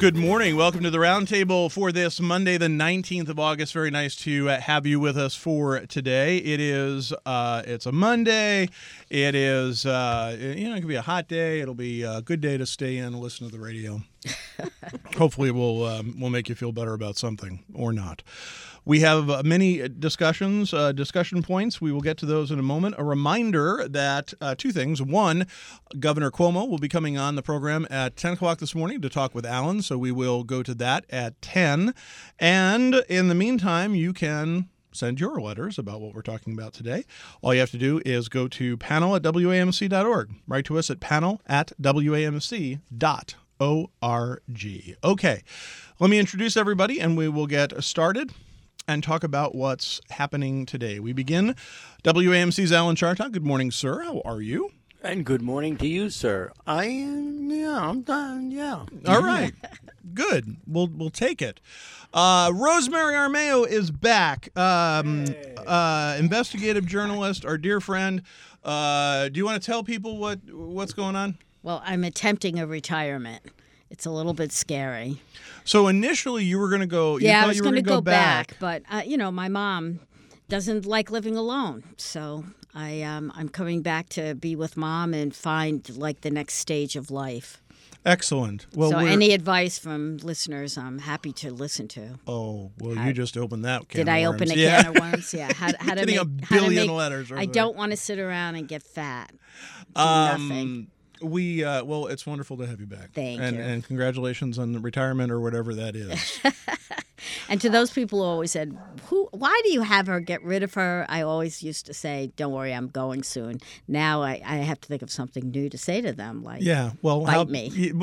Good morning. Welcome to the Roundtable for this Monday, the 19th of August. Very nice to have you with us for today. It is, it's a Monday. It is, it can be a hot day. It'll be a good day to stay in and listen to the radio. Hopefully we'll make you feel better about something or not. We have many discussion points. We will get to those in a moment. A reminder that two things. One, Governor Cuomo will be coming on the program at 10 o'clock this morning to talk with Alan, so we will go to that at 10. And in the meantime, you can send your letters about what we're talking about today. All you have to do is go to panel@wamc.org. Write to us at panel@wamc.org. Okay, let me introduce everybody, and we will get started and talk about what's happening today. We begin WAMC's Alan Chartock. Good morning, sir. How are you? And good morning to you, sir. I'm done, yeah. All right. Good. We'll take it. Rosemary Armao is back. Investigative journalist, our dear friend. Do you want to tell people what's going on? Well, I'm attempting a retirement. It's a little bit scary. So initially you were going to go. I was going to go back, but my mom doesn't like living alone, so I'm coming back to be with Mom and find like the next stage of life. Excellent. Well, so any advice from listeners, I'm happy to listen to. Oh, well, you just opened that can of worms. Did I open a can of worms? Yeah. How to make a billion letters. I don't want to sit around and get fat. Do nothing. Well, it's wonderful to have you back. Thank you. And congratulations on the retirement or whatever that is. And to those people who always said, why do you have her, get rid of her? I always used to say, don't worry, I'm going soon. Now I have to think of something new to say to them, like, bite me.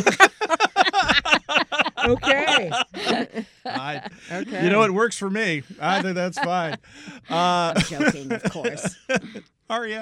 Okay. Okay. You know, it works for me. I think that's fine. I'm joking, of course. Are you?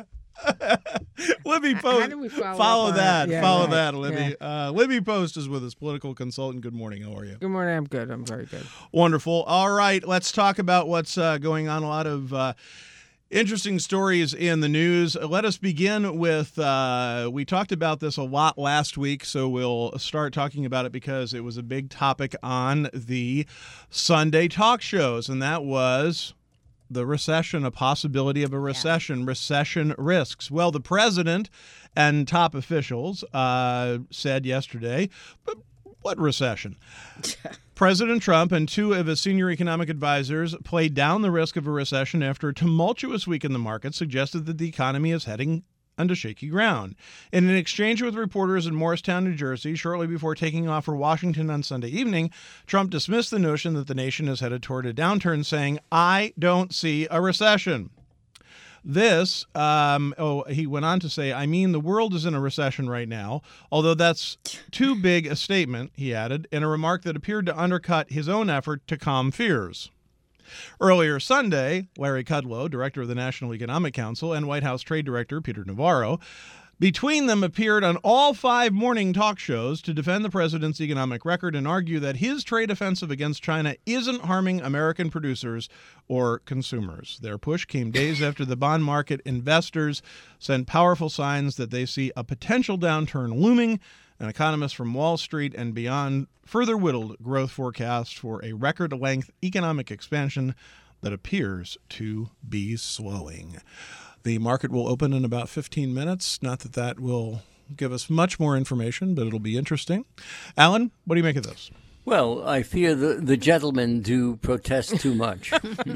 Libby Post. Follow that, Libby. Yeah. Libby Post is with us, political consultant. Good morning. How are you? Good morning. I'm good. I'm very good. Wonderful. All right, let's talk about what's going on. A lot of interesting stories in the news. Let us begin with, we talked about this a lot last week, so we'll start talking about it because it was a big topic on the Sunday talk shows, and that was the recession, a possibility of a recession, recession risks. Well, the president and top officials said yesterday, but what recession? President Trump and two of his senior economic advisors played down the risk of a recession after a tumultuous week in the market suggested that the economy is heading onto shaky ground. In an exchange with reporters in Morristown, New Jersey, shortly before taking off for Washington on Sunday evening, Trump dismissed the notion that the nation is headed toward a downturn, saying, I don't see a recession. This, he went on to say, I mean, the world is in a recession right now, although that's too big a statement, he added, in a remark that appeared to undercut his own effort to calm fears. Earlier Sunday, Larry Kudlow, director of the National Economic Council, and White House Trade Director Peter Navarro, between them appeared on all 5 morning talk shows to defend the president's economic record and argue that his trade offensive against China isn't harming American producers or consumers. Their push came days after the bond market investors sent powerful signs that they see a potential downturn looming, and economists from Wall Street and beyond further whittled growth forecasts for a record-length economic expansion that appears to be slowing. The market will open in about 15 minutes. Not that that will give us much more information, but it'll be interesting. Alan, what do you make of this? Well, I fear the gentlemen do protest too much.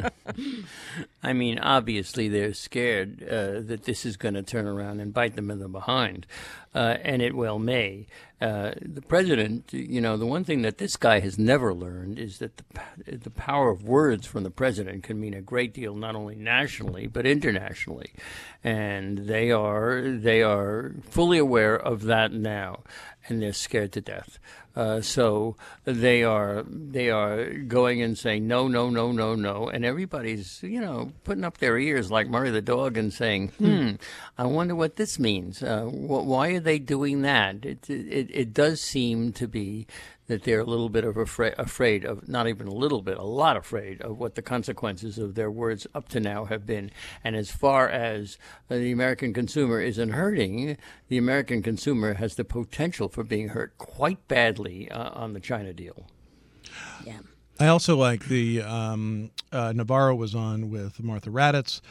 I mean, obviously they're scared that this is going to turn around and bite them in the behind, and it well may. The president, the one thing that this guy has never learned is that the power of words from the president can mean a great deal, not only nationally but internationally, and they are fully aware of that now, and they're scared to death. So they are going and saying no, no, no, no, no, and everybody's putting up their ears like Murray the dog and saying, I wonder what this means. Why are they doing that? It does seem to be that they're a little bit of afraid of, not even a little bit, a lot afraid of what the consequences of their words up to now have been. And as far as the American consumer isn't hurting, the American consumer has the potential for being hurt quite badly on the China deal. Yeah. I also like the Navarro was on with Martha Raddatz,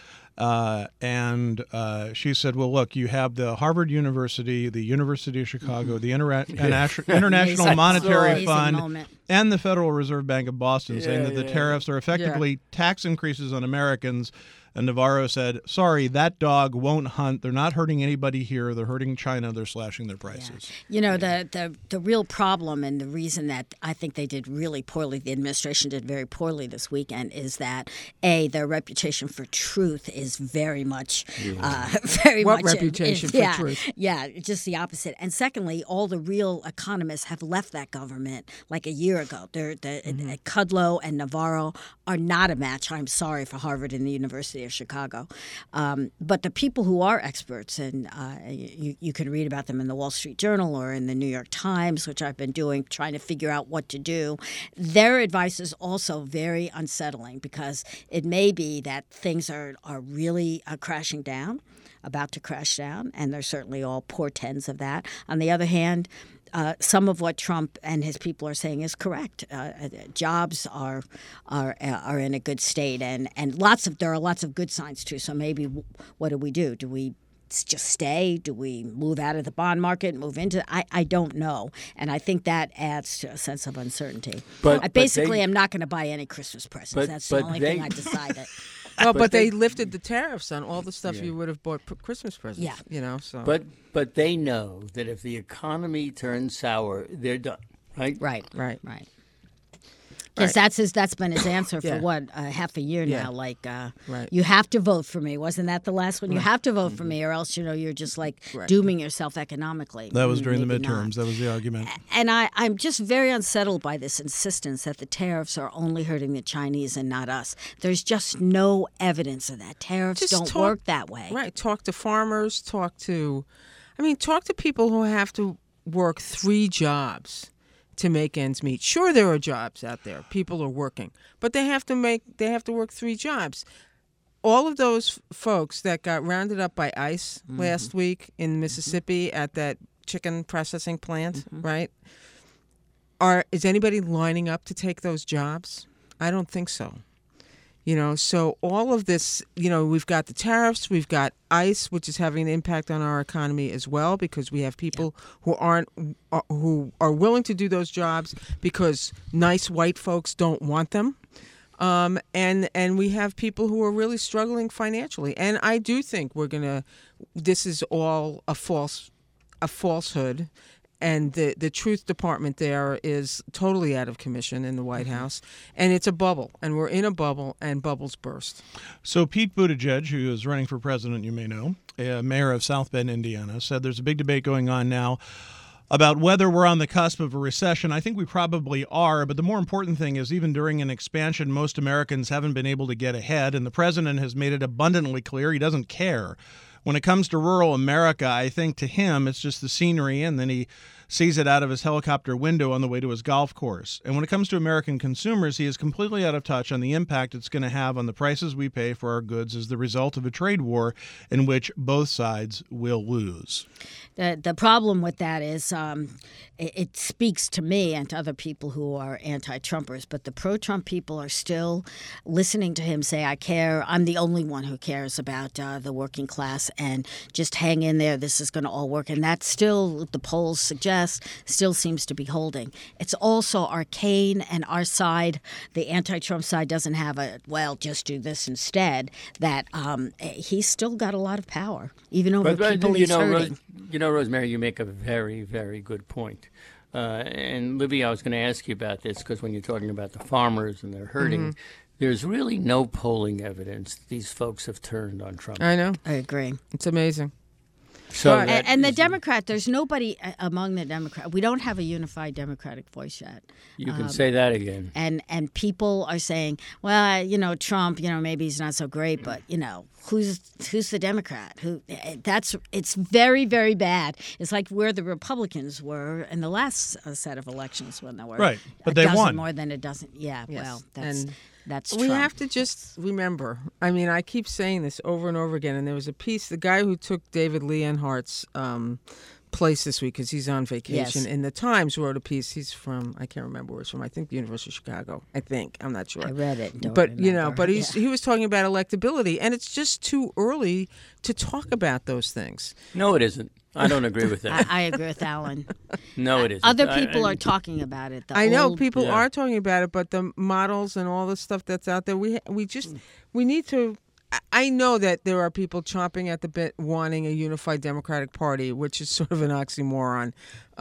and she said, well, look, you have the Harvard University, the University of Chicago, the International Monetary Fund, and the Federal Reserve Bank of Boston saying that the tariffs are effectively tax increases on Americans. And Navarro said, sorry, that dog won't hunt. They're not hurting anybody here. They're hurting China. They're slashing their prices. Yeah. You know, the real problem and the reason that I think they did really poorly, the administration did very poorly this weekend, is that, A, their reputation for truth is very much, very what much. What reputation for truth? Yeah, just the opposite. And secondly, all the real economists have left that government like a year ago. Kudlow and Navarro are not a match, I'm sorry, for Harvard and the University of Chicago. But the people who are experts, and you can read about them in the Wall Street Journal or in the New York Times, which I've been doing, trying to figure out what to do, their advice is also very unsettling because it may be that things are really crashing down, about to crash down, and there's certainly all portents of that. On the other hand, some of what Trump and his people are saying is correct. Jobs are in a good state, and there are lots of good signs too. So maybe what do? Do we just stay? Do we move out of the bond market, move into? I don't know, and I think that adds to a sense of uncertainty. I basically am not going to buy any Christmas presents. That's the only thing I decided. Well, but they lifted the tariffs on all the stuff you would have bought Christmas presents. Yeah. You know, so. But they know that if the economy turns sour, they're done, right? Right. Because that's been his answer for half a year now. Like, you have to vote for me. Wasn't that the last one? You have to vote for me, or else you're just like dooming yourself economically. That was during the midterms. That was the argument. And I'm just very unsettled by this insistence that the tariffs are only hurting the Chinese and not us. There's just no evidence of that. Tariffs don't work that way. Right. Talk to farmers. Talk to people who have to work 3 jobs to make ends meet. Sure, there are jobs out there. People are working, but they have to work 3 jobs. All of those folks that got rounded up by ICE last week in Mississippi at that chicken processing plant, right? Is anybody lining up to take those jobs? I don't think so. You know, so all of this, we've got the tariffs, we've got ICE, which is having an impact on our economy as well, because we have people who are willing to do those jobs because nice white folks don't want them, and we have people who are really struggling financially. And I do think this is all a falsehood. And the Truth Department there is totally out of commission in the White House. And it's a bubble. And we're in a bubble, and bubbles burst. So Pete Buttigieg, who is running for president, you may know, mayor of South Bend, Indiana, said there's a big debate going on now about whether we're on the cusp of a recession. I think we probably are. But the more important thing is even during an expansion, most Americans haven't been able to get ahead. And the president has made it abundantly clear he doesn't care. When it comes to rural America, I think to him it's just the scenery, and then he sees it out of his helicopter window on the way to his golf course. And when it comes to American consumers, he is completely out of touch on the impact it's going to have on the prices we pay for our goods as the result of a trade war in which both sides will lose. The problem with that is it speaks to me and to other people who are anti-Trumpers, but the pro-Trump people are still listening to him say, I care. I'm the only one who cares about the working class, and just hang in there. This is going to all work. And that still, the polls suggest, still seems to be holding. It's also arcane, and our side, the anti-Trump side, doesn't have just do this instead, that he's still got a lot of power, even over the people he's hurting. Rosemary, you make a very, very good point. And Libby, I was going to ask you about this because when you're talking about the farmers and they're hurting, there's really no polling evidence these folks have turned on Trump. I know. I agree. It's amazing. So Right. And the Democrat, there's nobody among the Democrat. We don't have a unified Democratic voice yet. you can say that again. And people are saying, well, Trump, maybe he's not so great, but who's the Democrat? It's very, very bad. It's like where the Republicans were in the last set of elections when there were Right, but they won more than a dozen. Yeah, Yes. well, And that's we Trump. have to just remember. I mean, I keep saying this over and over again. And there was a piece, the guy who took David Leonhardt's place this week because he's on vacation. Yes. In the Times wrote a piece. He's from, I can't remember where it's from. I think the University of Chicago. I'm not sure. I read it. Don't But remember. he was talking about electability, and it's just too early to talk about those things. No, it isn't. I don't agree with that. I agree with Alan. No, it isn't. Other people are talking about it. I know people are talking about it, but the models and all the stuff that's out there, we need to. I know that there are people chomping at the bit wanting a unified Democratic Party, which is sort of an oxymoron.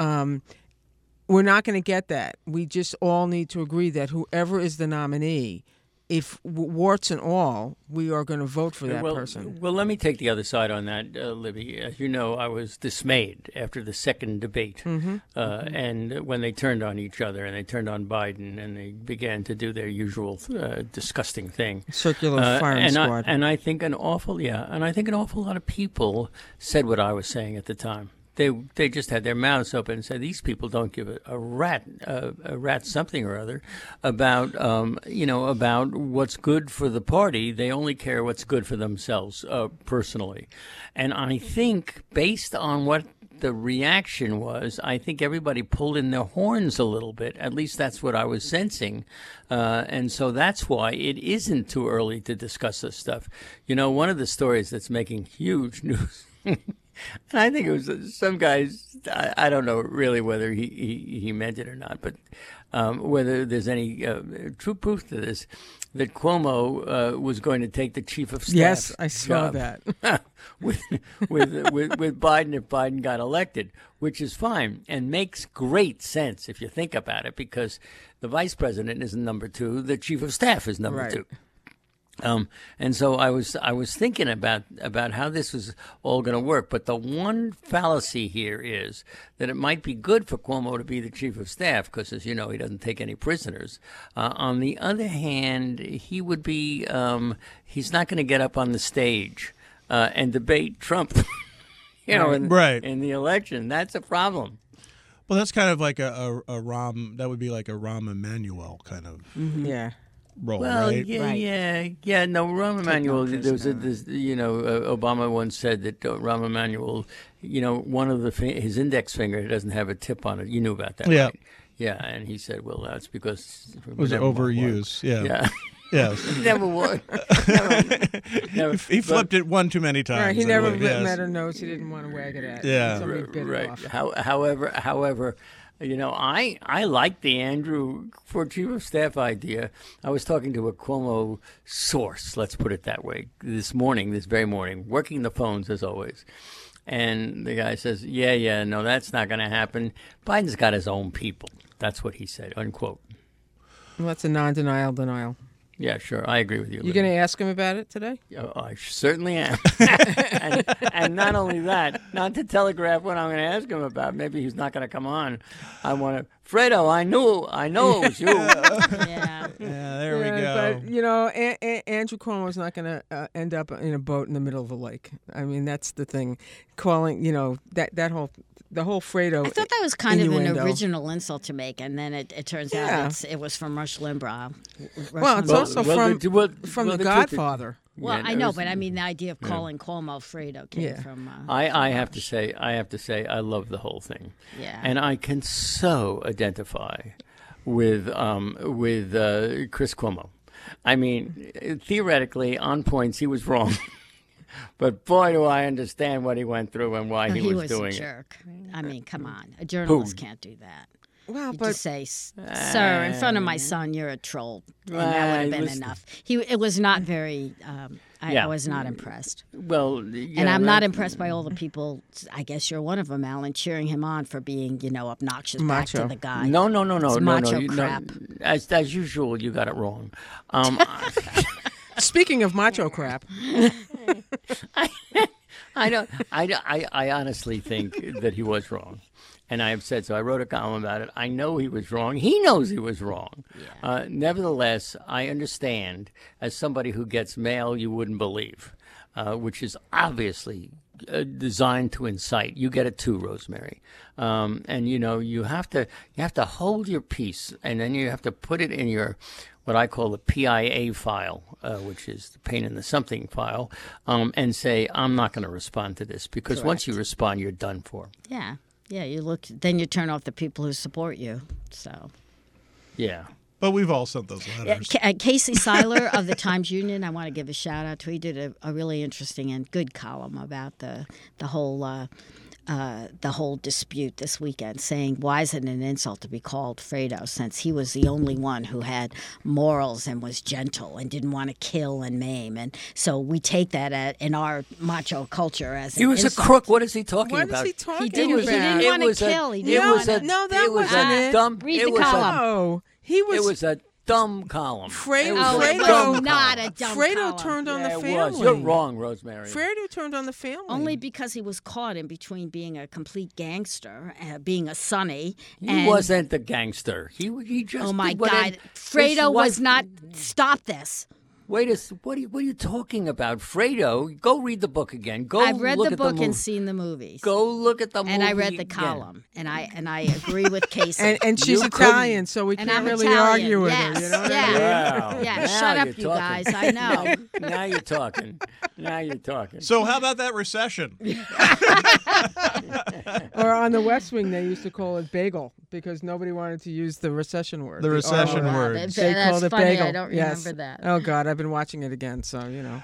We're not going to get that. We just all need to agree that whoever is the nominee, if warts and all, we are going to vote for that person. Well, let me take the other side on that, Libby. As you know, I was dismayed after the second debate, and when they turned on each other and they turned on Biden and they began to do their usual disgusting thing, Circular firing squad. I think an awful lot of people said what I was saying at the time. They just had their mouths open and said these people don't give a rat something or other about about what's good for the party. They only care what's good for themselves personally, and I think based on what the reaction was, I think everybody pulled in their horns a little bit. At least that's what I was sensing, and so that's why it isn't too early to discuss this stuff. One of the stories that's making huge news. And I think it was some guys. I don't know really whether he meant it or not, but whether there's any true proof to this, that Cuomo was going to take the chief of staff. Yes, I saw job that. with Biden if Biden got elected, which is fine and makes great sense if you think about it, because the vice president is number two, the chief of staff is number two. And so I was thinking about how this was all going to work. But the one fallacy here is that it might be good for Cuomo to be the chief of staff because, as you know, he doesn't take any prisoners. On the other hand, he would be he's not going to get up on the stage and debate Trump, in the election. That's a problem. Well, that's kind of like a Rahm. That would be like a Rahm Emanuel kind of. Yeah. Role, well, right? yeah. No, Rahm Emanuel. Obama once said that Rahm Emanuel, one of his index finger doesn't have a tip on it. You knew about that, right? Yeah, and he said, well, that's because it was overused. Yeah. Yes. Never would. Never. He flipped it one too many times. Right, he never met a nose he didn't want to wag it at. Yeah. Somebody bit it off. However, I like the Andrew for chief of staff idea. I was talking to a Cuomo source, let's put it that way, this very morning, working the phones as always. And the guy says, no, that's not going to happen. Biden's got his own people. That's what he said, unquote. Well, that's a non-denial denial. Yeah, sure. I agree with you. You going to ask him about it today? Oh, I certainly am. and not only that, not to telegraph what I'm going to ask him about. Maybe he's not going to come on. I want to, Fredo, I know it was you. Yeah. There we go. But, Andrew Cuomo is not going to end up in a boat in the middle of a lake. I mean, that's the thing. Calling, the whole Fredo. I thought that was kind of an innuendo. original insult to make, and then it turns out it was from Rush Limbaugh. Well, it's also from The Godfather. Well, I know, but I mean the idea of calling Cuomo Fredo came from. I have to say, I love the whole thing. Yeah. And I can so identify with Chris Cuomo. I mean, theoretically, on points, he was wrong. But boy, do I understand what he went through and why he was doing it. He was a jerk. I mean, come on. A journalist can't do that. Well, but just say, sir, in front of my son, you're a troll. And that would have been enough. It was not very, I was not impressed. Well, and I'm not impressed by all the people, I guess you're one of them, Alan, cheering him on for being, obnoxious macho. Back to the guy. No. It's macho crap. As usual, you got it wrong. I don't. I honestly think that he was wrong, and I have said so. I wrote a column about it. I know he was wrong. He knows he was wrong. Yeah. Nevertheless, I understand as somebody who gets mail you wouldn't believe, which is obviously designed to incite. You get it too, Rosemary, and you have to hold your peace, and then you have to put it in your what I call the PIA file, which is the pain in the something file, and say, I'm not going to respond to this, because Correct. once you respond, you're done for. Yeah. Then you turn off the people who support you. So. Yeah. But we've all sent those letters. Casey Seiler of the Times-Union, I want to give a shout out to. He did a really interesting and good column about the whole dispute this weekend, saying why is it an insult to be called Fredo, since he was the only one who had morals and was gentle and didn't want to kill and maim, and so we take that in our macho culture as he was insult. a crook. What is he talking What about? is he talking He didn't want to kill. He didn't want to. No, that wasn't it. Read the column. No, he was. It was a dumb column. It was not a dumb Fredo column. turned on the it family. was. You're wrong, Rosemary. Fredo turned on the family. Only because he was caught in between being a complete gangster, being a Sonny. He wasn't the gangster. He just. Oh my did what God! his Fredo wife- was not. Stop this. Wait what are you talking about? Fredo, go read the book again. Go I've read look the at book movie. and seen the movies. Go look at the movie and I read the again. column, and I agree with Casey. and she's You Italian, so we And can't I'm really Italian. argue with Yes. her. You know what Yeah. I mean? Wow. Yeah, Now shut up, you're you talking. guys. I know. Now you're talking. Now you're talking. So how about that recession? Or on the West Wing, they used to call it bagel because nobody wanted to use the recession word. The recession wow, word. that's They called it funny. bagel. I don't Yes. remember that. Oh God, I've been watching it again, so you know.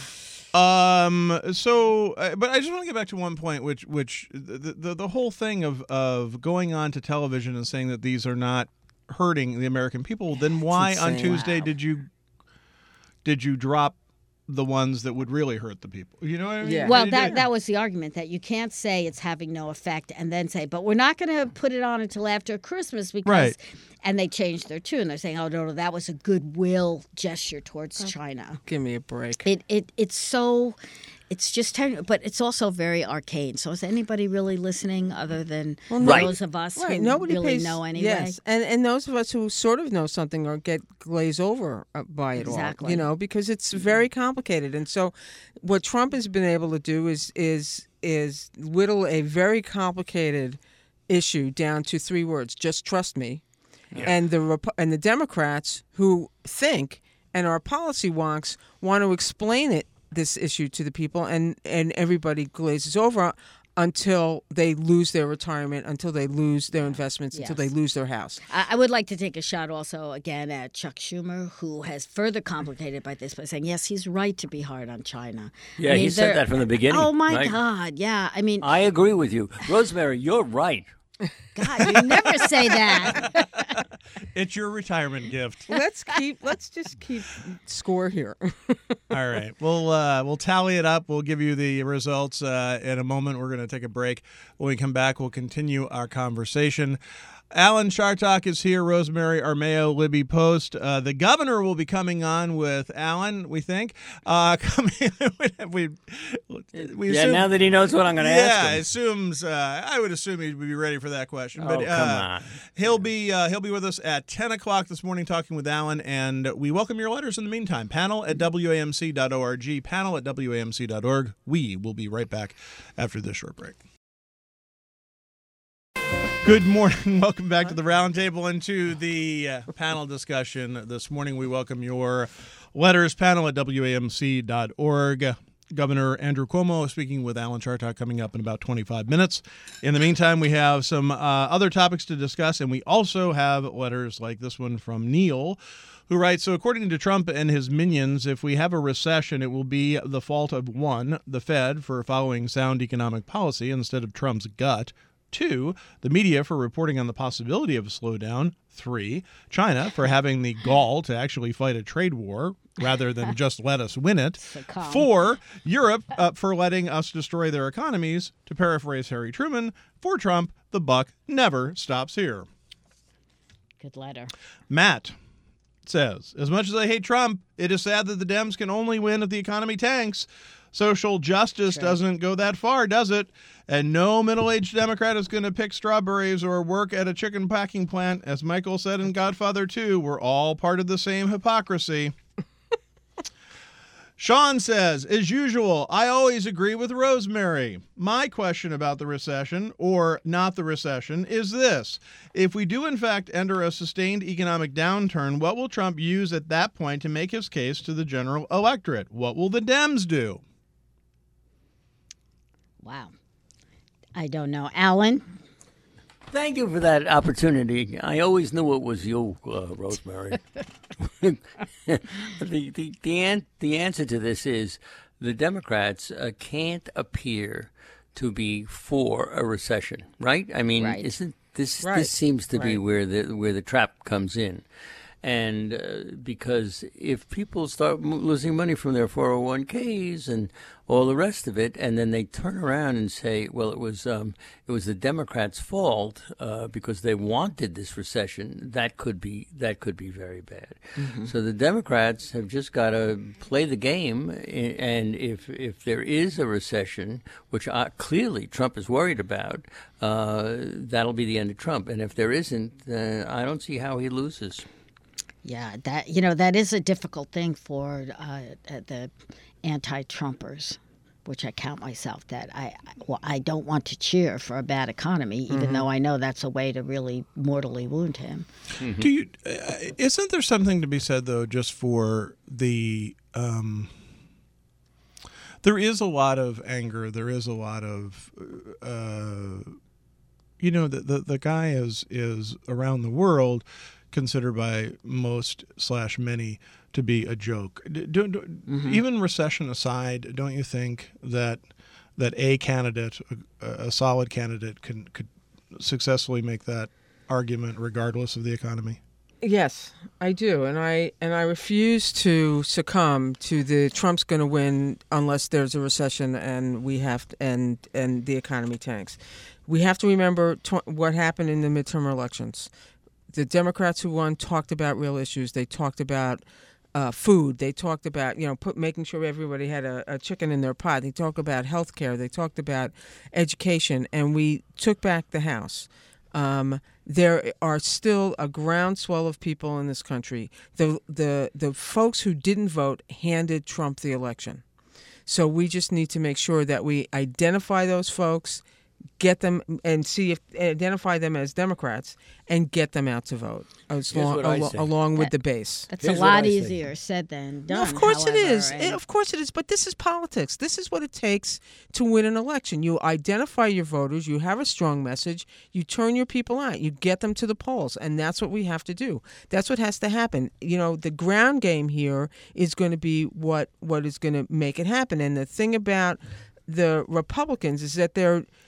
So, but I just want to get back to one point, which the whole thing of going on to television and saying that these are not hurting the American people. Then why on insane. Tuesday Wow. did you drop the ones that would really hurt the people? You know what I mean? Yeah. Well, that was the argument, that you can't say it's having no effect and then say, but we're not going to put it on until after Christmas because, Right. and they changed their tune. They're saying, oh no, that was a goodwill gesture towards China. Give me a break. It's so. It's just technical, but it's also very arcane. So is anybody really listening other than Right. those of us Right, who nobody really pays, know anyway? Yes, and those of us who sort of know something or get glazed over by it all, Exactly. you know, because it's very complicated. And so, what Trump has been able to do is whittle a very complicated issue down to 3 words: just trust me. Yeah. And the Democrats who think and are policy wonks want to explain this issue to the people, and everybody glazes over until they lose their retirement, until they lose their investments, until Yes. they lose their house. I would like to take a shot also again at Chuck Schumer, who has further complicated by this by saying, yes, he's right to be hard on China. Yeah, he said that from the beginning. Oh, my right? God. Yeah. I mean, I agree with you. Rosemary, you're right. God, you never say that. It's your retirement gift. Let's just keep score here. All right, we'll tally it up. We'll give you the results in a moment. We're going to take a break. When we come back, we'll continue our conversation. Alan Chartock is here. Rosemary Armao, Libby Post. The governor will be coming on with Alan, we think. Yeah, now that he knows what I'm going to ask him. I would assume he'd be ready for that question. Oh, But come on. He'll be with us at 10 o'clock this morning talking with Alan, and we welcome your letters in the meantime. Panel@WAMC.org, panel@WAMC.org. We will be right back after this short break. Good morning. Welcome back to the Roundtable and to the panel discussion. This morning we welcome your letters, panel@WAMC.org. Governor Andrew Cuomo speaking with Alan Chartock coming up in about 25 minutes. In the meantime, we have some other topics to discuss, and we also have letters like this one from Neil, who writes, so according to Trump and his minions, if we have a recession, it will be the fault of 1, the Fed for following sound economic policy instead of Trump's gut. 2, the media for reporting on the possibility of a slowdown. 3, China for having the gall to actually fight a trade war rather than just let us win it. 4, Europe for letting us destroy their economies. To paraphrase Harry Truman, for Trump, the buck never stops here. Good letter. Matt says, as much as I hate Trump, it is sad that the Dems can only win if the economy tanks. social justice doesn't go that far, does it? And no middle-aged Democrat is going to pick strawberries or work at a chicken packing plant. As Michael said in Godfather 2, we're all part of the same hypocrisy. Sean says, as usual, I always agree with Rosemary. My question about the recession, or not the recession, is this. If we do in fact enter a sustained economic downturn, what will Trump use at that point to make his case to the general electorate? What will the Dems do? Wow. I don't know. Alan? Thank you for that opportunity. I always knew it was you, Rosemary. The answer to this is the Democrats can't appear to be for a recession, right? I mean, isn't this this seems to be where the trap comes in. And because if people start losing money from their 401ks and all the rest of it, and then they turn around and say, well, it was the Democrats' fault because they wanted this recession, that could be very bad. Mm-hmm. So the Democrats have just got to play the game, and if there is a recession, which clearly Trump is worried about, that'll be the end of Trump. And if there isn't, I don't see how he loses. Yeah, that is a difficult thing for the anti-Trumpers, which I count myself. That I don't want to cheer for a bad economy, even though I know that's a way to really mortally wound him. Mm-hmm. Do you? Isn't there something to be said though, just for the? There is a lot of anger. There is a lot of. The guy is around the world considered by most / many to be a joke. Even recession aside, don't you think that a candidate, a solid candidate, could successfully make that argument regardless of the economy? Yes, I do, and I refuse to succumb to the Trump's going to win unless there's a recession and we have and the economy tanks. We have to remember what happened in the midterm elections. The Democrats who won talked about real issues. They talked about food. They talked about making sure everybody had a chicken in their pot. They talked about health care. They talked about education, and we took back the House. There are still a groundswell of people in this country. The folks who didn't vote handed Trump the election. So we just need to make sure that we identify those folks, get them and identify them as Democrats and get them out to vote along with the base. That's a lot easier said than done. No, of course it is. Of course it is. But this is politics. This is what it takes to win an election. You identify your voters. You have a strong message. You turn your people out. You get them to the polls. And that's what we have to do. That's what has to happen. The ground game here is going to be what is going to make it happen. And the thing about the Republicans is that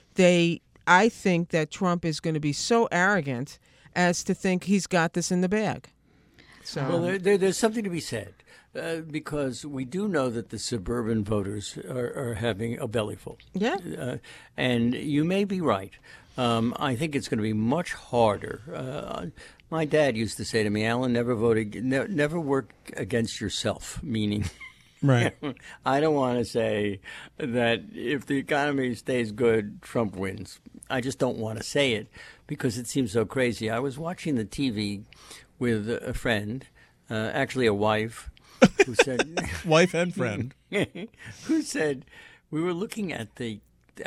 I think that Trump is going to be so arrogant as to think he's got this in the bag. So, well, there's something to be said because we do know that the suburban voters are having a bellyful. Yeah. And you may be right. I think it's going to be much harder. My dad used to say to me, Alan, never work against yourself, meaning... Right. I don't want to say that if the economy stays good, Trump wins. I just don't want to say it because it seems so crazy. I was watching the TV with a friend, actually a wife, who said... Wife and friend. Who said, we were looking at the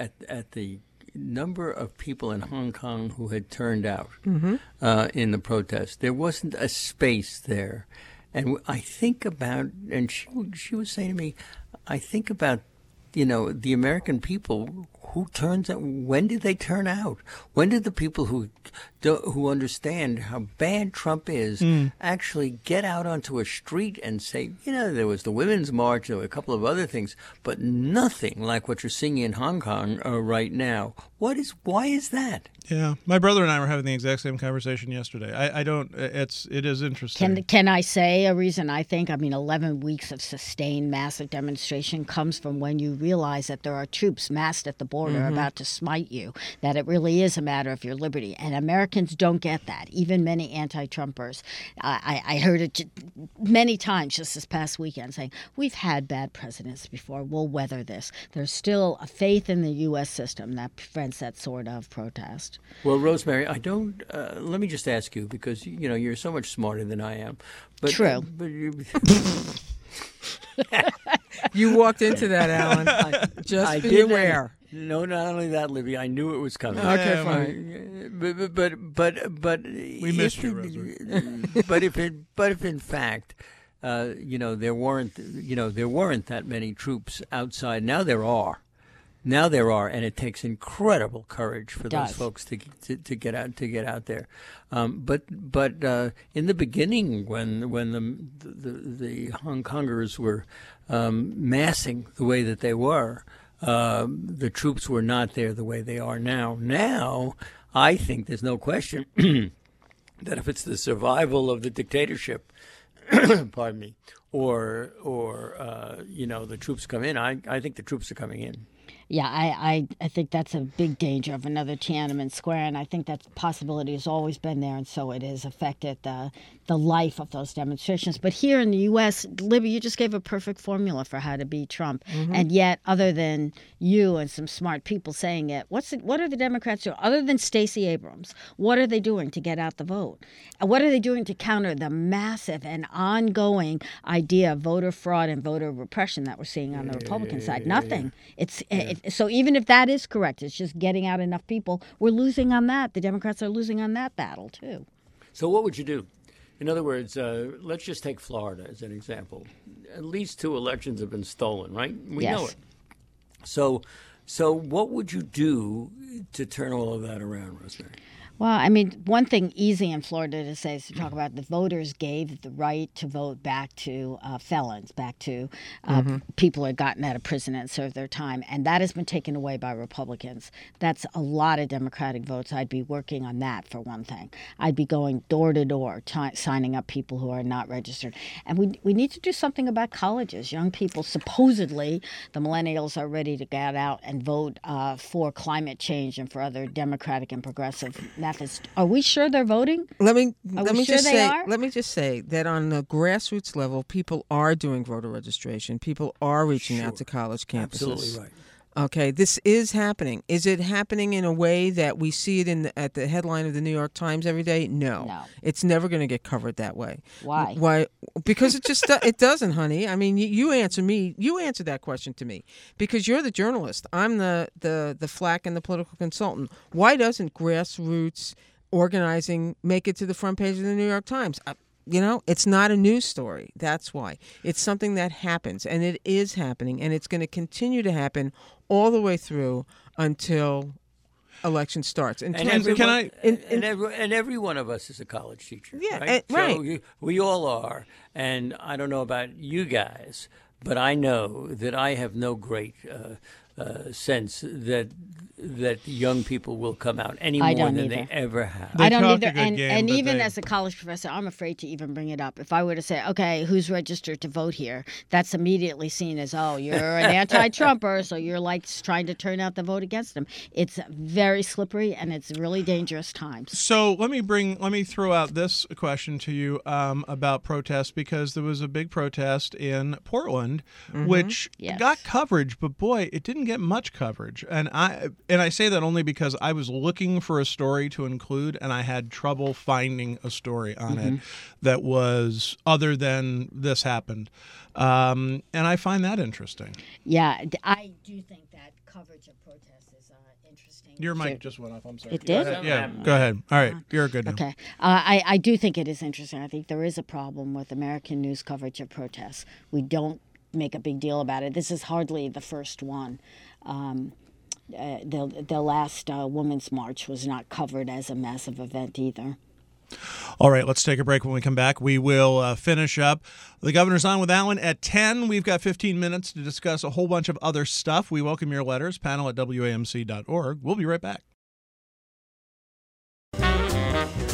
number of people in Hong Kong who had turned out in the protest. There wasn't a space there. And I think about, and she was saying to me, I think about, the American people who turns out. When did they turn out? When did the people who understand how bad Trump is actually get out onto a street and say, there was the Women's March, there were a couple of other things, but nothing like what you're seeing in Hong Kong right now. Why is that? Yeah, my brother and I were having the exact same conversation yesterday. It is interesting. Can I say a reason I think? 11 weeks of sustained massive demonstration comes from when you realize that there are troops massed at the border about to smite you, that it really is a matter of your liberty. And American Republicans don't get that, even many anti-Trumpers. I heard it many times just this past weekend saying, we've had bad presidents before. We'll weather this. There's still a faith in the U.S. system that prevents that sort of protest. Well, Rosemary, I don't. Let me just ask you, because you're so much smarter than I am. But, True. You walked into that, Alan. Just be aware. No, not only that, Libby. I knew it was coming. Okay, fine. But we missed you, Rosemary. But if in fact, there weren't that many troops outside. Now there are. And it takes incredible courage for those folks to get out there. But in the beginning, when the Hong Kongers were massing the way that they were, the troops were not there the way they are now. Now, I think there's no question that if it's the survival of the dictatorship, pardon me, or the troops come in, I think the troops are coming in. Yeah, I think that's a big danger of another Tiananmen Square, and I think that possibility has always been there, and so it has affected the life of those demonstrations. But here in the U.S., Libby, you just gave a perfect formula for how to beat Trump, and yet, other than you and some smart people saying it, what are the Democrats doing? Other than Stacey Abrams, what are they doing to get out the vote? And what are they doing to counter the massive and ongoing idea of voter fraud and voter repression that we're seeing on the Republican side? Nothing. So even if that is correct, it's just getting out enough people. We're losing on that. The Democrats are losing on that battle, too. So what would you do? In other words, let's just take Florida as an example. At least 2 elections have been stolen, right? We know it. So what would you do to turn all of that around, Rosemary? Well, I mean, one thing easy in Florida to say is to talk about the voters gave the right to vote back to felons, back to people who had gotten out of prison and served their time. And that has been taken away by Republicans. That's a lot of Democratic votes. I'd be working on that, for one thing. I'd be going door to door, signing up people who are not registered. And we need to do something about colleges. Young people, supposedly, the millennials are ready to get out and vote for climate change and for other democratic and progressive methods. Are we sure they're voting? Let me just say that on the grassroots level, people are doing voter registration. People are reaching out to college campuses. Absolutely right. Okay, this is happening. Is it happening in a way that we see it at the headline of the New York Times every day? No. It's never going to get covered that way. Why? Why? Because it just it doesn't, honey. I mean, you answer me. You answer that question to me because you're the journalist. I'm the flack and the political consultant. Why doesn't grassroots organizing make it to the front page of the New York Times? It's not a news story. That's why. It's something that happens, and it is happening, and it's going to continue to happen all the way through until election starts. And every one of us is a college teacher. Yeah, right. Right. So we all are, and I don't know about you guys, but I know that I have no great sense that young people will come out any more than they ever have. I don't either. And even as a college professor, I'm afraid to even bring it up. If I were to say, okay, who's registered to vote here? That's immediately seen as, oh, you're an anti-Trumper, so you're like trying to turn out the vote against him. It's very slippery, and it's really dangerous times. So let me throw out this question to you about protests, because there was a big protest in Portland, which got coverage, but boy, it didn't get much coverage. And I say that only because I was looking for a story to include, and I had trouble finding a story on it that was other than this happened. And I find that interesting. Yeah, I do think that coverage of protests is interesting. Your mic just went off. I'm sorry. It did? Yeah, go ahead. All right, you're good now. Okay. I do think it is interesting. I think there is a problem with American news coverage of protests. We don't make a big deal about it. This is hardly the first one. The last Women's March was not covered as a massive event either. All right, let's take a break. When we come back, we will finish up. The Governor's On with Alan at 10. We've got 15 minutes to discuss a whole bunch of other stuff. We welcome your letters, panel@wamc.org. We'll be right back.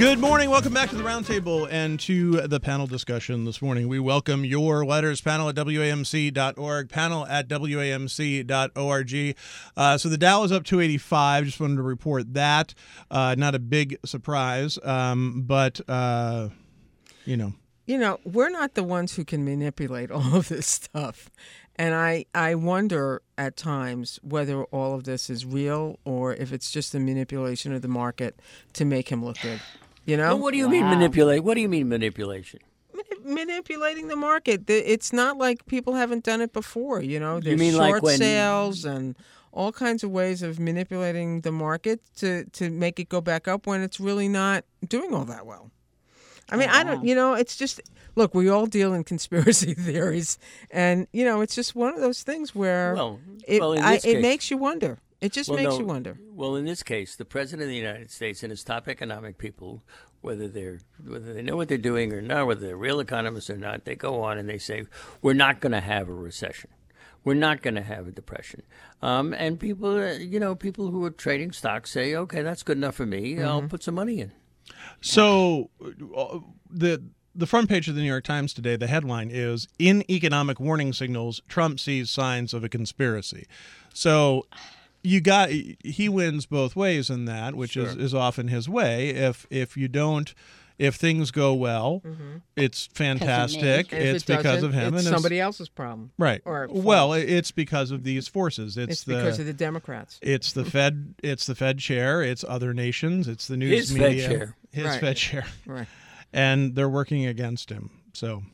Good morning. Welcome back to the Roundtable and to the panel discussion this morning. We welcome your letters, panel at WAMC.org, panel at WAMC.org. So the Dow is up 285. Just wanted to report that. Not a big surprise, but, you know. You know, we're not the ones who can manipulate all of this stuff. And I wonder at times whether all of this is real or if it's just a manipulation of the market to make him look good. You know? Well, what do you mean manipulate? What do you mean manipulation? Manipulating the market. It's not like people haven't done it before. You know, there's short sales and all kinds of ways of manipulating the market to make it go back up when it's really not doing all that well. I mean, I don't, it's just, look, we all deal in conspiracy theories. And, it's just one of those things where it makes you wonder. It just makes you wonder. Well, in this case, the President of the United States and his top economic people, whether they know what they're doing or not, whether they're real economists or not, they go on and they say, we're not going to have a recession. We're not going to have a depression. And people, people who are trading stocks say, okay, that's good enough for me. Mm-hmm. I'll put some money in. So the front page of the New York Times today, the headline is, "In Economic Warning Signals, Trump Sees Signs of a Conspiracy." So he wins both ways in that, which is often his way. If things go well, it's fantastic. It's because of him. It's somebody else's problem. Right. Well, it's because of these forces. It's because of the Democrats. It's the Fed. It's the Fed chair. It's other nations. It's the news media. His Fed chair. Right. And they're working against him. So,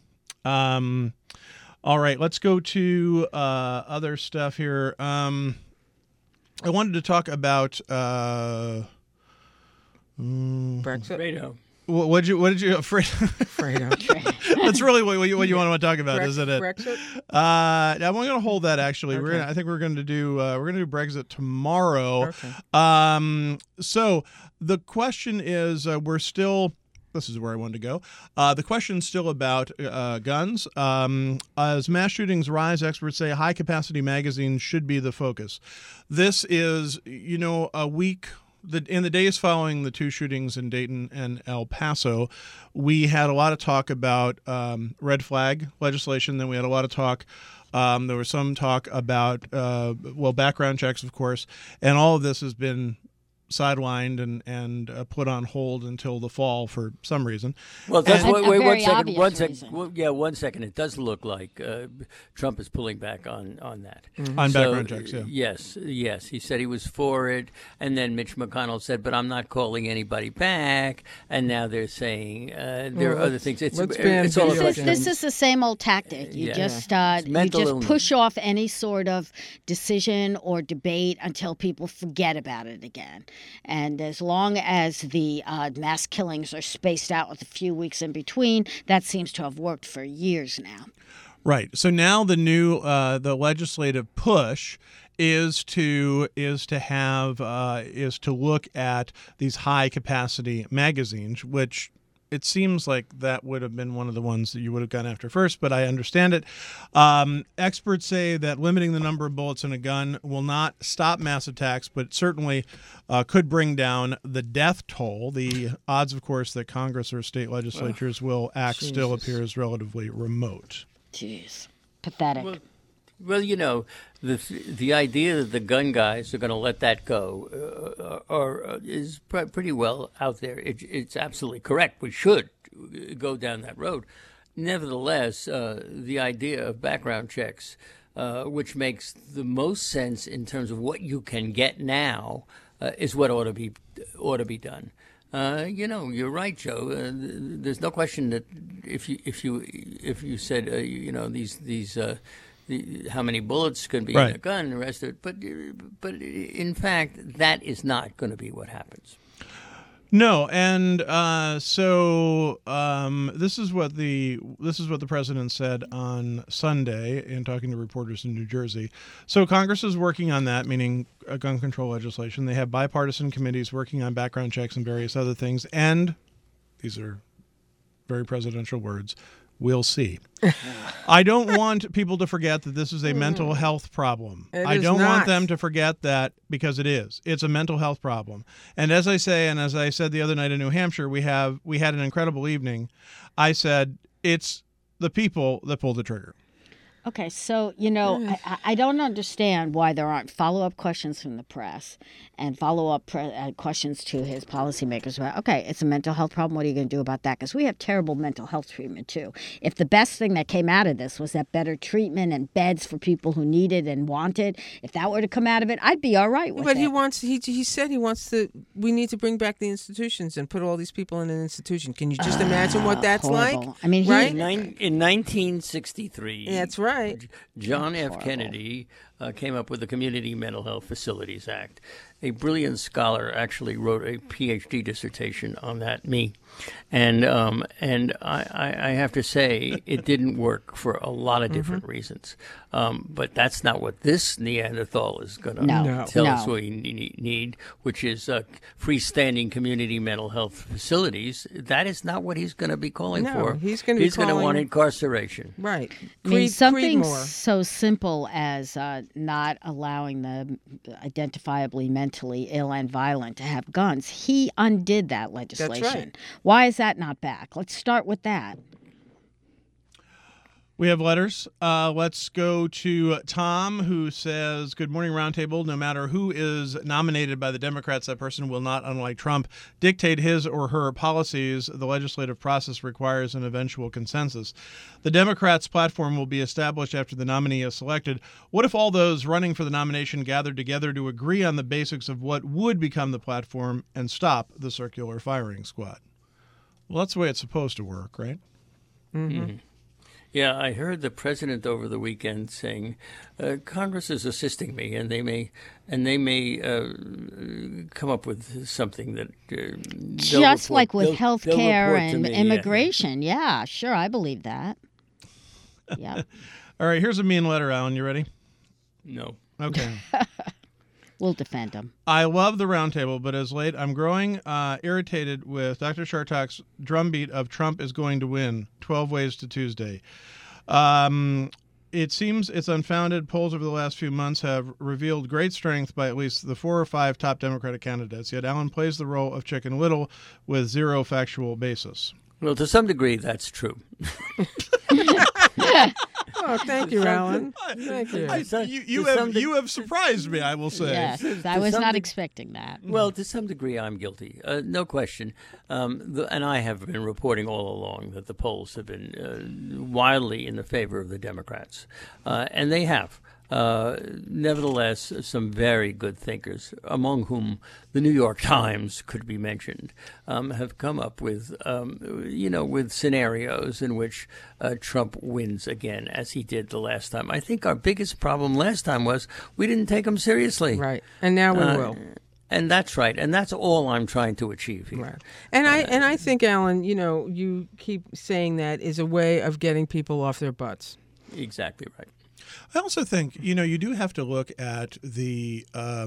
all right. Let's go to other stuff here. I wanted to talk about Brexit. What did you Fredo. That's really what you want to talk about, isn't it? Brexit. I'm going to hold that. Actually, Okay. I think we're going to do Brexit tomorrow. Okay. So the question is, we're still. This is where I wanted to go. The question's still about guns. As mass shootings rise, experts say high-capacity magazines should be the focus. This is, a week. In the days following the two shootings in Dayton and El Paso, we had a lot of talk about red flag legislation. Then we had a lot of talk. There was some talk about, background checks, of course. And all of this has been sidelined and put on hold until the fall for some reason. Well, that's wait, one second. One second. Well, 1 second. It does look like Trump is pulling back on that. Mm-hmm. On background checks, yeah. Yes. He said he was for it, and then Mitch McConnell said, "But I'm not calling anybody back." And now they're saying there are other things. It's all this is the same old tactic. You just push off any sort of decision or debate until people forget about it again. And as long as the mass killings are spaced out with a few weeks in between, that seems to have worked for years now. Right. So now the new the legislative push is to look at these high capacity magazines, which it seems like that would have been one of the ones that you would have gone after first, but I understand it. Experts say that limiting the number of bullets in a gun will not stop mass attacks, but certainly could bring down the death toll. The odds, of course, that Congress or state legislatures will act still appears relatively remote. Jeez. Pathetic. Well, the idea that the gun guys are going to let that go is pretty well out there. It's absolutely correct. We should go down that road. Nevertheless, the idea of background checks, which makes the most sense in terms of what you can get now, is what ought to be done. You're right, Joe. There's no question that if you said these. How many bullets could be in a gun, and the rest of it. But in fact, that is not going to be what happens. No, and so this is what the president said on Sunday in talking to reporters in New Jersey. So Congress is working on that, meaning gun control legislation. They have bipartisan committees working on background checks and various other things, and these are very presidential words. We'll see. I don't want people to forget that this is a mental health problem. I don't want them to forget that, because it is. It's a mental health problem. And as I say, and as I said the other night in New Hampshire, we had an incredible evening. I said, it's the people that pull the trigger. Okay, so, I don't understand why there aren't follow-up questions from the press and follow-up questions to his policymakers about, okay, it's a mental health problem. What are you going to do about that? Because we have terrible mental health treatment, too. If the best thing that came out of this was that better treatment and beds for people who need it and want it, if that were to come out of it, I'd be all right with it. But he said we need to bring back the institutions and put all these people in an institution. Can you just imagine what that's horrible. like? I mean, right? In 1963. That's right. John F. Kennedy came up with the Community Mental Health Facilities Act. A brilliant scholar actually wrote a PhD dissertation on that, and I have to say it didn't work for a lot of different reasons. But that's not what this Neanderthal is going to tell us we need, which is freestanding community mental health facilities. That is not what he's going to be calling for. He's going to want incarceration. Right. Something so simple as not allowing the identifiably mentally ill and violent to have guns. He undid that legislation. That's right. Why is that not back? Let's start with that. We have letters. Let's go to Tom, who says, good morning, Roundtable. No matter who is nominated by the Democrats, that person will not, unlike Trump, dictate his or her policies. The legislative process requires an eventual consensus. The Democrats' platform will be established after the nominee is selected. What if all those running for the nomination gathered together to agree on the basics of what would become the platform and stop the circular firing squad? Well, that's the way it's supposed to work, right? Mm-hmm. Yeah, I heard the president over the weekend saying, "Congress is assisting me, and they may come up with something that just like with health care and immigration." Yeah, sure, I believe that. Yeah. All right, here's a mean letter, Alan. You ready? No. Okay. We'll defend him. I love the Roundtable, but as late, I'm growing irritated with Dr. Chartock's drumbeat of Trump is going to win, 12 ways to Tuesday. It seems it's unfounded. Polls over the last few months have revealed great strength by at least the 4 or 5 top Democratic candidates, yet Alan plays the role of Chicken Little with zero factual basis. Well, to some degree, that's true. Oh, thank you, Alan. Thank you. You have surprised me, I will say. Yes, I was not expecting that. Well, to some degree, I'm guilty. No question. And I have been reporting all along that the polls have been wildly in the favor of the Democrats. And they have. Nevertheless, some very good thinkers, among whom the New York Times could be mentioned, have come up with, with scenarios in which Trump wins again, as he did the last time. I think our biggest problem last time was we didn't take him seriously. Right, and now we will. And that's right, and that's all I'm trying to achieve here. Right. And I think, Alan, you keep saying that is a way of getting people off their butts. Exactly right. I also think, you do have to look at the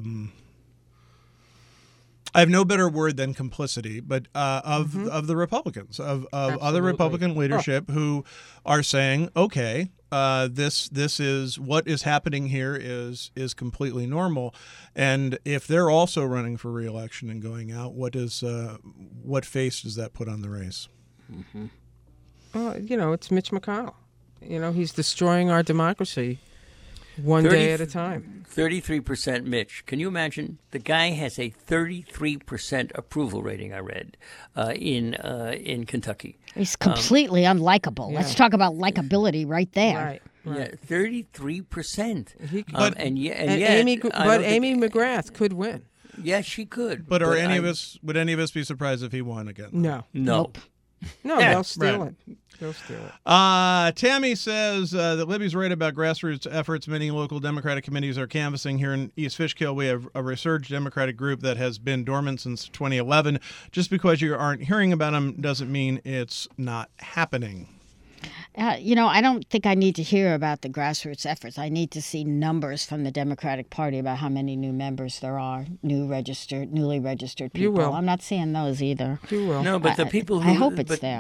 I have no better word than complicity, but of the Republicans, of other Republican leadership who are saying, okay, this is what is happening here is completely normal, and if they're also running for re-election and going out, what face does that put on the race? Mm-hmm. Well, it's Mitch McConnell. He's destroying our democracy one day at a time. 33% Mitch. Can you imagine? The guy has a 33% approval rating, I read, in Kentucky. He's completely unlikable. Yeah. Let's talk about likability right there. Right. Yeah, 33%. Amy McGrath could win. Yes, she could. But would any of us be surprised if he won again? No. Nope. No, they'll steal it. They'll steal it. Tammy says that Libby's right about grassroots efforts. Many local Democratic committees are canvassing. Here in East Fishkill, we have a resurged Democratic group that has been dormant since 2011. Just because you aren't hearing about them doesn't mean it's not happening. I don't think I need to hear about the grassroots efforts. I need to see numbers from the Democratic Party about how many new members there are, newly registered people. You will. I'm not seeing those either. You will. No, but the people who... I hope it's there.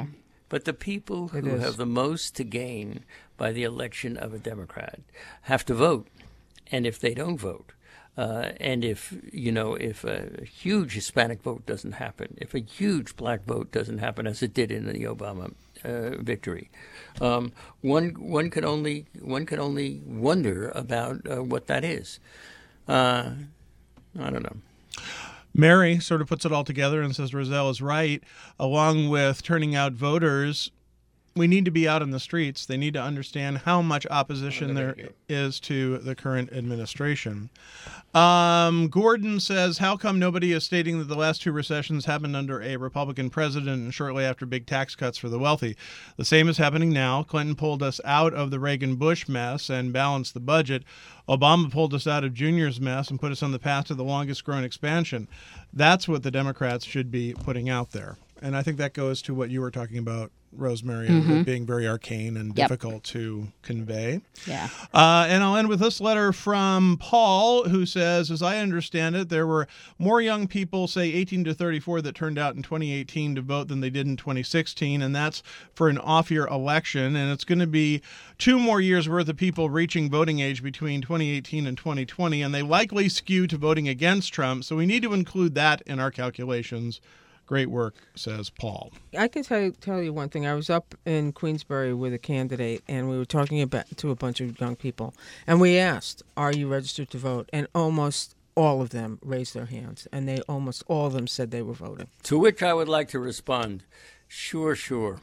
But the people who have the most to gain by the election of a Democrat have to vote. And if they don't vote, and if a huge Hispanic vote doesn't happen, if a huge black vote doesn't happen, as it did in the Obama victory, one could only wonder about what that is. I don't know. Mary sort of puts it all together and says Roselle is right. Along with turning out voters, we need to be out in the streets. They need to understand how much opposition there is to the current administration. Gordon says, how come nobody is stating that the last two recessions happened under a Republican president and shortly after big tax cuts for the wealthy? The same is happening now. Clinton pulled us out of the Reagan-Bush mess and balanced the budget. Obama pulled us out of Junior's mess and put us on the path to the longest growing expansion. That's what the Democrats should be putting out there. And I think that goes to what you were talking about, Rosemary, it being very arcane and difficult to convey. Yeah. And I'll end with this letter from Paul, who says, as I understand it, there were more young people, say 18 to 34, that turned out in 2018 to vote than they did in 2016, and that's for an off-year election. And it's going to be 2 more years' worth of people reaching voting age between 2018 and 2020, and they likely skew to voting against Trump. So we need to include that in our calculations. Great work, says Paul. I can tell you one thing. I was up in Queensbury with a candidate, and we were talking to a bunch of young people. And we asked, are you registered to vote? And almost all of them raised their hands. And almost all of them said they were voting. To which I would like to respond, sure.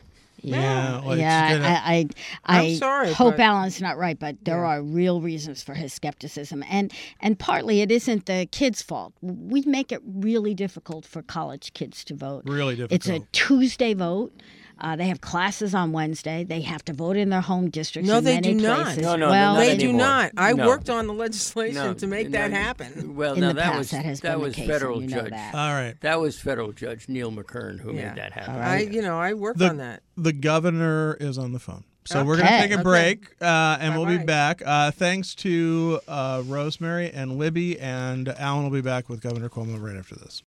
I I'm sorry, hope Alan's not right, but there are real reasons for his skepticism, and partly it isn't the kids' fault. We make it really difficult for college kids to vote. Really difficult. It's a Tuesday vote. They have classes on Wednesday. They have to vote in their home districts. No, in they many do not. places. No, well, not they anymore. do not. I No. worked on the legislation to make that happen. Well, in no, the that past, that has been was the case, federal and you know judge. that. All right. That was federal judge Neil McKern who made that happen. All right. I worked on that. The governor is on the phone. So we're Okay. going to take a Okay. break, and we'll be Bye-bye. back. Thanks to Rosemary and Libby, and Alan will be back with Governor Cuomo right after this.